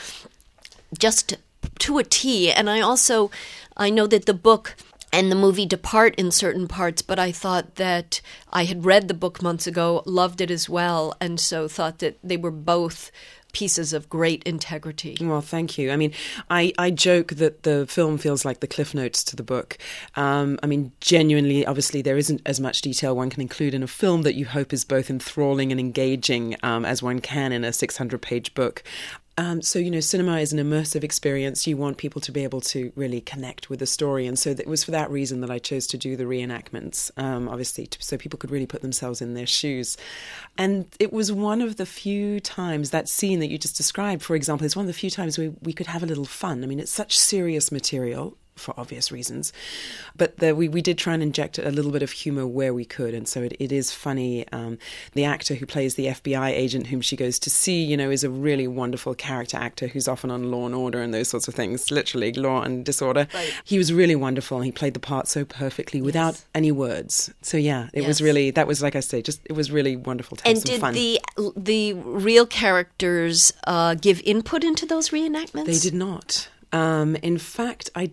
just to a T. And I also, I know that the book and the movie depart in certain parts, but I thought that I had read the book months ago, loved it as well, and so thought that they were both pieces of great integrity. Well, thank you. I mean, I, I joke that the film feels like the cliff notes to the book. Um, I mean, genuinely, obviously, there isn't as much detail one can include in a film that you hope is both enthralling and engaging um, as one can in a six hundred page book. Um, so, you know, cinema is an immersive experience. You want people to be able to really connect with the story. And so it was for that reason that I chose to do the reenactments, um, obviously, to, so people could really put themselves in their shoes. And it was one of the few times, that scene that you just described, for example, is one of the few times we, we could have a little fun. I mean, it's such serious material, for obvious reasons. But the, we, we did try and inject a little bit of humor where we could. And so it, it is funny. Um, the actor who plays the F B I agent whom she goes to see, you know, is a really wonderful character actor who's often on Law and Order and those sorts of things, literally Law and Disorder. Right. He was really wonderful. He played the part so perfectly without yes. any words. So yeah, it yes. was really, that was, like I say, just, it was really wonderful to have and some fun. And did the, the real characters uh, give input into those reenactments? They did not. Um, in fact, I didn't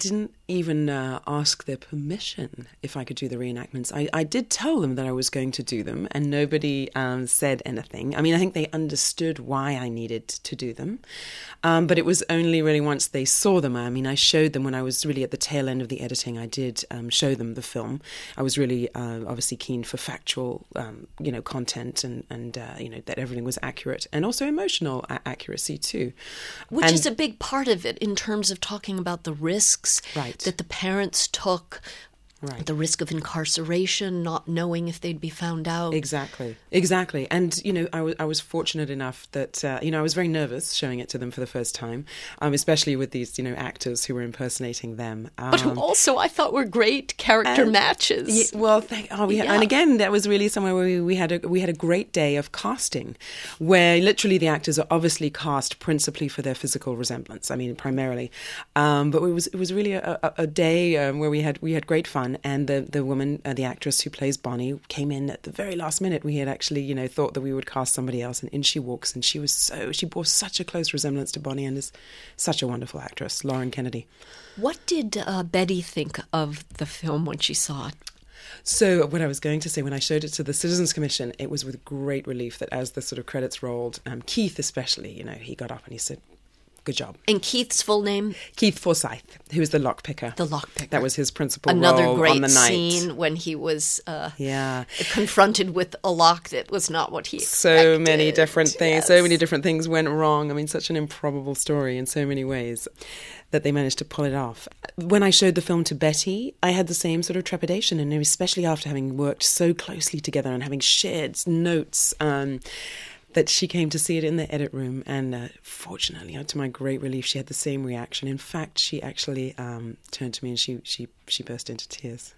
even uh, ask their permission if I could do the reenactments. I, I did tell them that I was going to do them, and nobody um, said anything. I mean, I think they understood why I needed to do them, um, but it was only really once they saw them. I mean, I showed them when I was really at the tail end of the editing. I did um, show them the film. I was really uh, obviously keen for factual, um, you know, content and and uh, you know, that everything was accurate, and also emotional a- accuracy too, which and, is a big part of it in terms of talking about the risks right. that the parents took. Right. The risk of incarceration, not knowing if they'd be found out. Exactly, exactly. And, you know, I, w- I was fortunate enough that, uh, you know, I was very nervous showing it to them for the first time, um, especially with these, you know, actors who were impersonating them. Um, but who also I thought were great character and, matches. Yeah, well, thank, oh, we had, yeah. and again, that was really somewhere where we, we, had a, we had a great day of casting, where literally the actors are obviously cast principally for their physical resemblance, I mean, primarily. Um, but it was it was really a, a, a day um, where we had we had great fun. And the, the woman, uh, the actress who plays Bonnie, came in at the very last minute. We had actually, you know, thought that we would cast somebody else, and in she walks, and she was so, she bore such a close resemblance to Bonnie, and is such a wonderful actress, Lauren Kennedy. What did uh, Betty think of the film when she saw it? So what I was going to say, when I showed it to the Citizens Commission, it was with great relief that as the sort of credits rolled, um, Keith especially, you know, he got up and he said, good job. And Keith's full name? Keith Forsyth, who was the lockpicker. The lockpicker. That was his principal Another role great on the night. scene when he was uh, yeah. confronted with a lock that was not what he expected. So many different things. Yes. So many different things went wrong. I mean, such an improbable story in so many ways that they managed to pull it off. When I showed the film to Betty, I had the same sort of trepidation, and especially after having worked so closely together and having shared notes, um, that she came to see it in the edit room, and uh, fortunately, to my great relief, she had the same reaction. In fact, she actually um, turned to me and she she she burst into tears.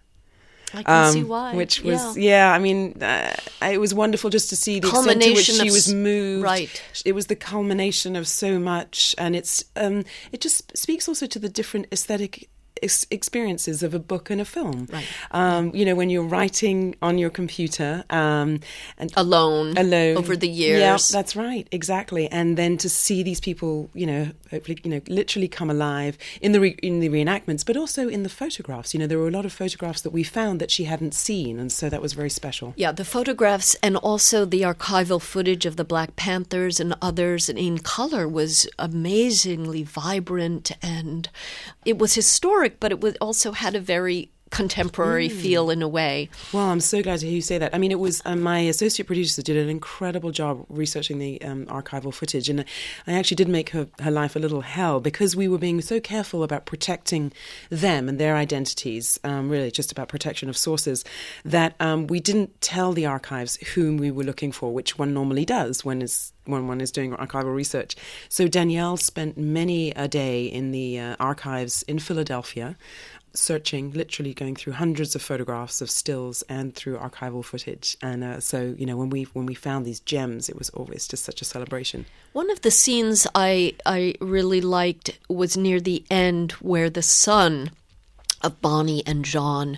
I can um, see why. Which yeah. was, yeah, I mean, uh, it was wonderful just to see the extent to which she of, was moved. Right. It was the culmination of so much, and it's um, it just speaks also to the different aesthetic ex- experiences of a book and a film. Right. Um, you know, when you're writing on your computer um, and alone, alone over the years. Yeah, that's right, exactly. And then to see these people, you know, hopefully, you know, literally come alive in the re- in the reenactments, but also in the photographs. You know, there were a lot of photographs that we found that she hadn't seen, and so that was very special. Yeah, the photographs and also the archival footage of the Black Panthers and others in color was amazingly vibrant, and it was historic, but it was also had a very contemporary mm. feel in a way. Well, I'm so glad to hear you say that. I mean, it was uh, my associate producer did an incredible job researching the um, archival footage, and I actually did make her, her life a little hell because we were being so careful about protecting them and their identities, um, really just about protection of sources, that um, we didn't tell the archives whom we were looking for, which one normally does when is when one is doing archival research. So Danielle spent many a day in the uh, archives in Philadelphia, searching, literally going through hundreds of photographs of stills and through archival footage. And uh, so, you know, when we when we found these gems, it was always just such a celebration. One of the scenes I I really liked was near the end where the son of Bonnie and John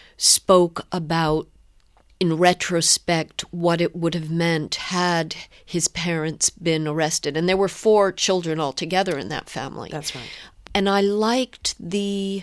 spoke about, in retrospect, what it would have meant had his parents been arrested. And there were four children altogether in that family. That's right. And I liked the...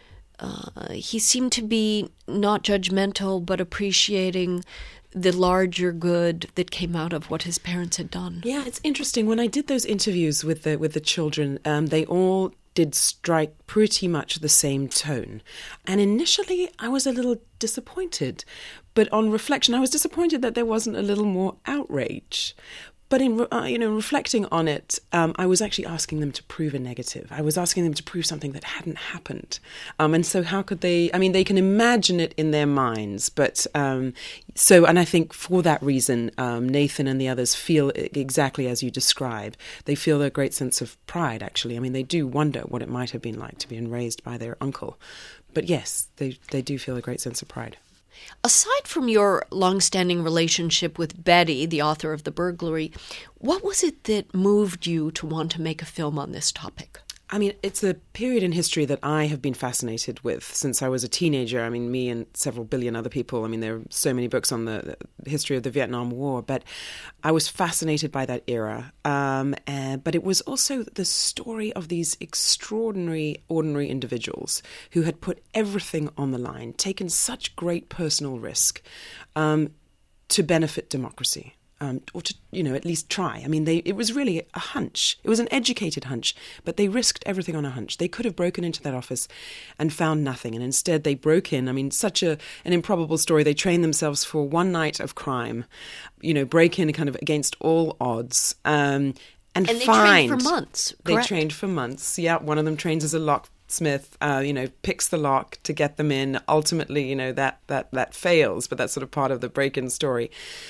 Uh, he seemed to be not judgmental, but appreciating the larger good that came out of what his parents had done. Yeah, it's interesting. When I did those interviews with the with the children, um, they all did strike pretty much the same tone. And initially, I was a little disappointed. But on reflection, I was disappointed that there wasn't a little more outrage. But in uh, you know, reflecting on it, um, I was actually asking them to prove a negative. I was asking them to prove something that hadn't happened. Um, and so how could they, I mean, they can imagine it in their minds. But um, so, and I think for that reason, um, Nathan and the others feel exactly as you describe. They feel a great sense of pride, actually. I mean, they do wonder what it might have been like to be raised by their uncle. But yes, they, they do feel a great sense of pride. Aside from your long-standing relationship with Betty, the author of The Burglary, what was it that moved you to want to make a film on this topic? I mean, it's a period in history that I have been fascinated with since I was a teenager. I mean, me and several billion other people. I mean, there are so many books on the, the history of the Vietnam War, but I was fascinated by that era. Um, and, but it was also the story of these extraordinary, ordinary individuals who had put everything on the line, taken such great personal risk um, to benefit democracy. Um, or to, you know, at least try. I mean, they, it was really a hunch. It was an educated hunch, but they risked everything on a hunch. They could have broken into that office and found nothing, and instead they broke in. I mean, such a an improbable story. They trained themselves for one night of crime, you know, break in kind of against all odds, um, and, and they find... trained for months, They correct? trained for months, yeah. One of them trains as a locksmith, uh, you know, picks the lock to get them in. Ultimately, you know, that, that, that fails, but that's sort of part of the break-in story.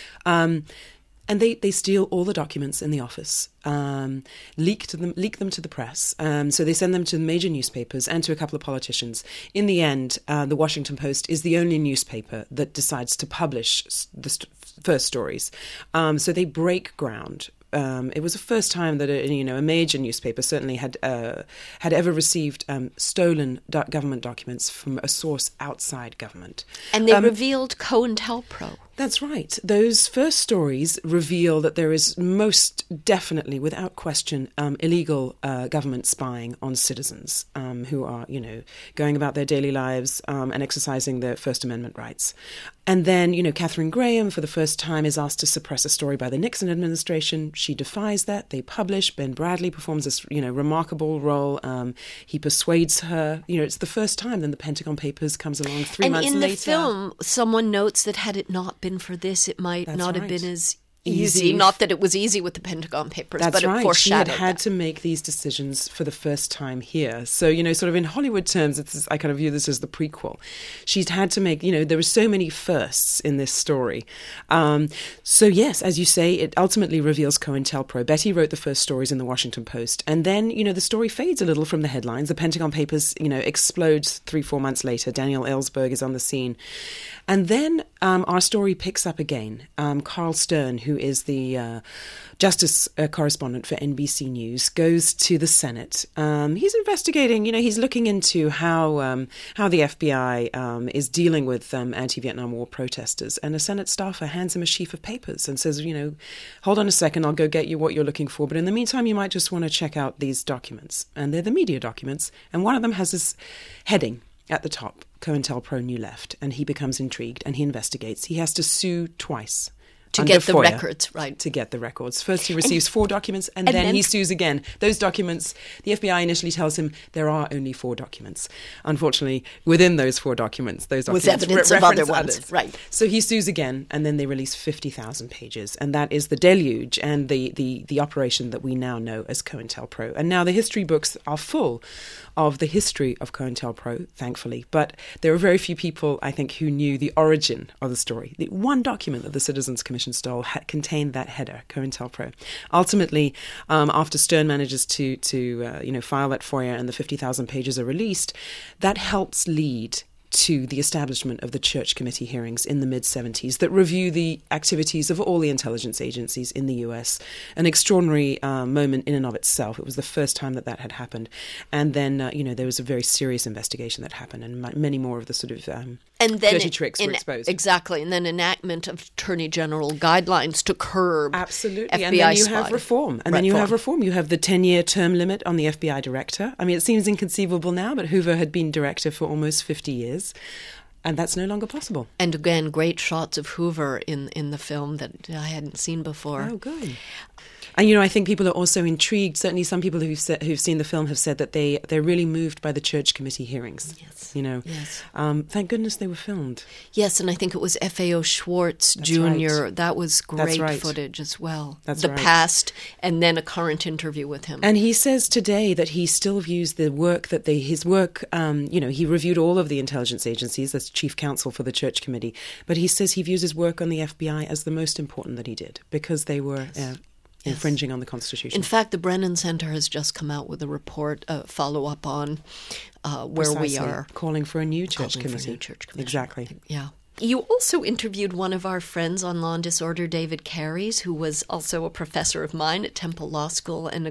Um And they, they steal all the documents in the office, um, leak to them, leak them to the press. Um, so they send them to the major newspapers and to a couple of politicians. In the end, uh, the Washington Post is the only newspaper that decides to publish the st- first stories. Um, so they break ground. Um, it was the first time that a, you know a major newspaper certainly had uh, had ever received um, stolen do- government documents from a source outside government. And they um, revealed COINTELPRO. That's right. Those first stories reveal that there is most definitely, without question, um, illegal uh, government spying on citizens um, who are, you know, going about their daily lives um, and exercising their First Amendment rights. And then, you know, Katharine Graham, for the first time, is asked to suppress a story by the Nixon administration. She defies that. They publish. Ben Bradley performs this, you know, remarkable role. Um, he persuades her. You know, it's the first time. Then the Pentagon Papers comes along three and months in later. the film, someone notes that had it not been for this, it might That's not right. have been as Easy. easy. Not that it was easy with the Pentagon Papers, That's but right. it foreshadowed She had had that. to make these decisions for the first time here. So, you know, sort of in Hollywood terms, it's, I kind of view this as the prequel. She's had to make, you know, there were so many firsts in this story. Um, so, yes, as you say, it ultimately reveals COINTELPRO. Betty wrote the first stories in the Washington Post. And then, you know, the story fades a little from the headlines. The Pentagon Papers, you know, explodes three, four months later. Daniel Ellsberg is on the scene. And then um, our story picks up again. Um, Carl Stern, who is the uh, justice uh, correspondent for N B C News, goes to the Senate. Um, he's investigating, you know, he's looking into how um, how the F B I um, is dealing with um, anti-Vietnam War protesters. And a Senate staffer hands him a sheaf of papers and says, you know, hold on a second, I'll go get you what you're looking for. But in the meantime, you might just want to check out these documents. And they're the media documents. And one of them has this heading at the top, COINTELPRO New Left, and he becomes intrigued and he investigates. He has to sue twice. To under get the FOIA, records, right. To get the records. First he receives four documents and, and then, then he sues again. Those documents, the F B I initially tells him there are only four documents. Unfortunately, within those four documents, those With documents evidence re- of other reference ones, others. right. So he sues again, and then they release fifty thousand pages. And that is the deluge and the, the, the operation that we now know as COINTELPRO. And now the history books are full of the history of COINTELPRO, thankfully. But there are very few people, I think, who knew the origin of the story. The one document that the Citizens Commission stole had contained that header, COINTELPRO. Ultimately, um, after Stern manages to, to uh, you know, file that FOIA and the fifty thousand pages are released, that helps lead to the establishment of the Church Committee hearings in the mid-seventies that review the activities of all the intelligence agencies in the U S. An extraordinary uh, moment in and of itself. It was the first time that that had happened. And then, uh, you know, there was a very serious investigation that happened, and m- many more of the sort of um, and then dirty it- tricks in- were exposed. Exactly. And then enactment of Attorney General guidelines to curb Absolutely. F B I and then you spying. have reform. And then you Reform. have reform. You have the ten-year term limit on the F B I director. I mean, it seems inconceivable now, but Hoover had been director for almost fifty years. And that's no longer possible. And again, great shots of Hoover in, in the film that I hadn't seen before. Oh, good. And, you know, I think people are also intrigued. Certainly some people who've, se- who've seen the film have said that they, they're really moved by the Church Committee hearings. Yes. You know, Yes. um, thank goodness they were filmed. Yes, and I think it was F A O Schwartz That's Junior right. That was That's great right. footage as well. That's the right. past and then a current interview with him. And he says today that he still views the work that they, his work, um, you know, he reviewed all of the intelligence agencies as chief counsel for the Church Committee, but he says he views his work on the F B I as the most important that he did because they were uh, infringing on the Constitution. In fact, the Brennan Center has just come out with a report, uh, follow-up on uh, where we Precisely. are. Calling for a new church Calling for a committee. new church commission. Exactly. Yeah. You also interviewed one of our friends on Law and Disorder, David Carries, who was also a professor of mine at Temple Law School and a great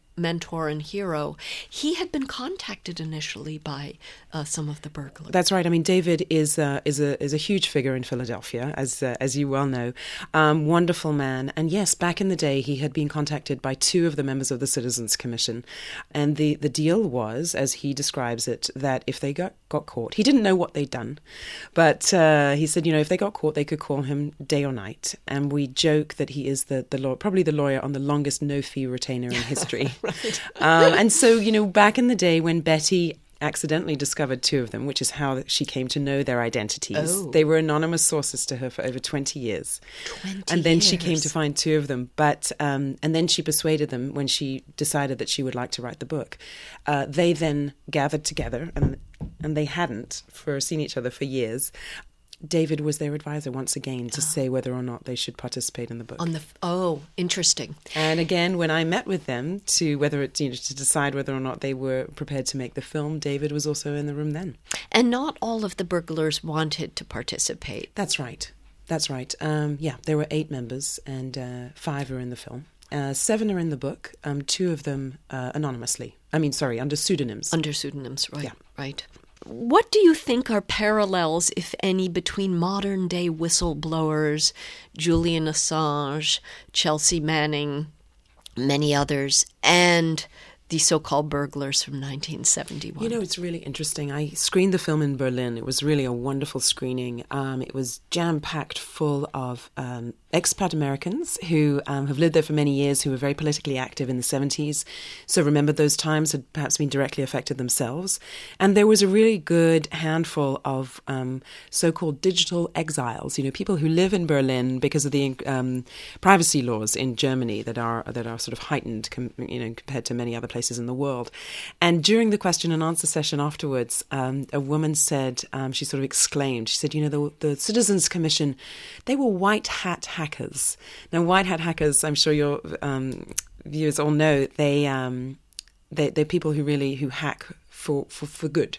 mentor and hero, he had been contacted initially by uh, some of the burglars. That's right. I mean, David is uh, is a is a huge figure in Philadelphia, as uh, as you well know. Um, wonderful man, and yes, back in the day, he had been contacted by two of the members of the Citizens Commission, and the, the deal was, as he describes it, that if they got, got caught, he didn't know what they'd done, but uh, he said, you know, if they got caught, they could call him day or night, and we joke that he is the the law, probably the lawyer on the longest no fee retainer in history. Right. um, and so, you know, back in the day when Betty accidentally discovered two of them, which is how she came to know their identities. Oh. They were anonymous sources to her for over twenty years. twenty And then years. she came to find two of them. But um, and then she persuaded them when she decided that she would like to write the book. Uh, they then gathered together, and and they hadn't for seen each other for years. David was their advisor once again to oh. say whether or not they should participate in the book. On the oh, interesting. And again, when I met with them to whether it, you know, to decide whether or not they were prepared to make the film, David was also in the room then. And not all of the burglars wanted to participate. That's right. That's right. Um, yeah, there were eight members, and uh, five are in the film. Uh, seven are in the book. Um, two of them uh, anonymously. I mean, sorry, under pseudonyms. Under pseudonyms, right? Yeah. Right. What do you think are parallels, if any, between modern-day whistleblowers, Julian Assange, Chelsea Manning, many others, and the so-called burglars from nineteen seventy-one? You know, it's really interesting. I screened the film in Berlin. It was really a wonderful screening. Um, it was jam-packed full of um, expat Americans who um, have lived there for many years, who were very politically active in the seventies. So remembered those times, had perhaps been directly affected themselves. And there was a really good handful of um, so-called digital exiles, you know, people who live in Berlin because of the um, privacy laws in Germany that are that are sort of heightened, com- you know, compared to many other places in the world. And during the question and answer session afterwards, um, a woman said, um, she sort of exclaimed, she said, you know, the, the Citizens Commission, they were white hat hackers. Now, white hat hackers, I'm sure your um, viewers all know, they, um, they, they're people who really, who hack for, for, for good.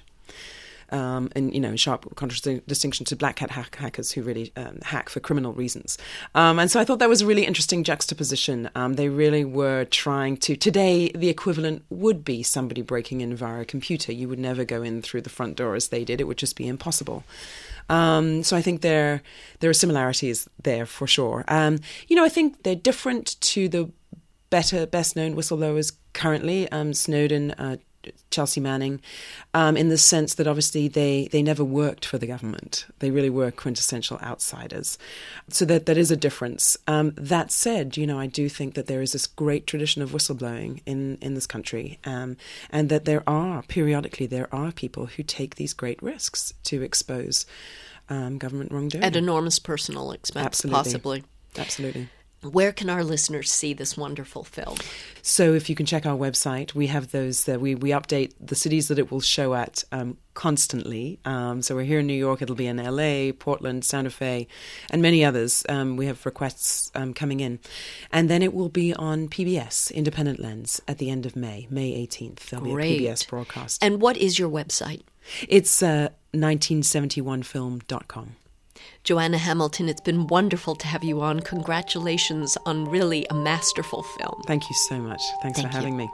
Um, and, you know, in sharp contradistinction to black hat hack- hackers who really um, hack for criminal reasons. Um, and so I thought that was a really interesting juxtaposition. Um, they really were trying to... Today, the equivalent would be somebody breaking in via a computer. You would never go in through the front door as they did. It would just be impossible. Um, so I think there there are similarities there for sure. Um, you know, I think they're different to the better, best-known whistleblowers currently, um, Snowden, uh, Chelsea Manning, um, in the sense that obviously they, they never worked for the government. They really were quintessential outsiders. So that that is a difference. Um, that said, you know, I do think that there is this great tradition of whistleblowing in, in this country, um, and that there are, periodically, there are people who take these great risks to expose um, government wrongdoing. At enormous personal expense, Absolutely. possibly. Absolutely. Where can our listeners see this wonderful film? So if you can check our website, we have those, uh, we, we update the cities that it will show at um, constantly. Um, so we're here in New York, it'll be in L A, Portland, Santa Fe, and many others. Um, we have requests um, coming in. And then it will be on P B S, Independent Lens, at the end of May, May eighteenth. There'll Great. be a P B S broadcast. And what is your website? It's uh, nineteen seventy-one film dot com. Joanna Hamilton, it's been wonderful to have you on. Congratulations on really a masterful film. Thank you so much. Thanks Thank for having you. me.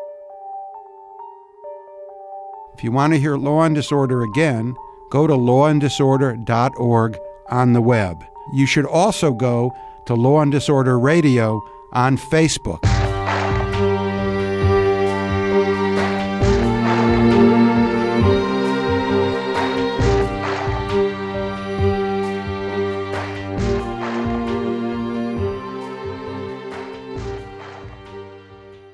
If you want to hear Law and Disorder again, go to law and disorder dot org on the web. You should also go to Law and Disorder Radio on Facebook.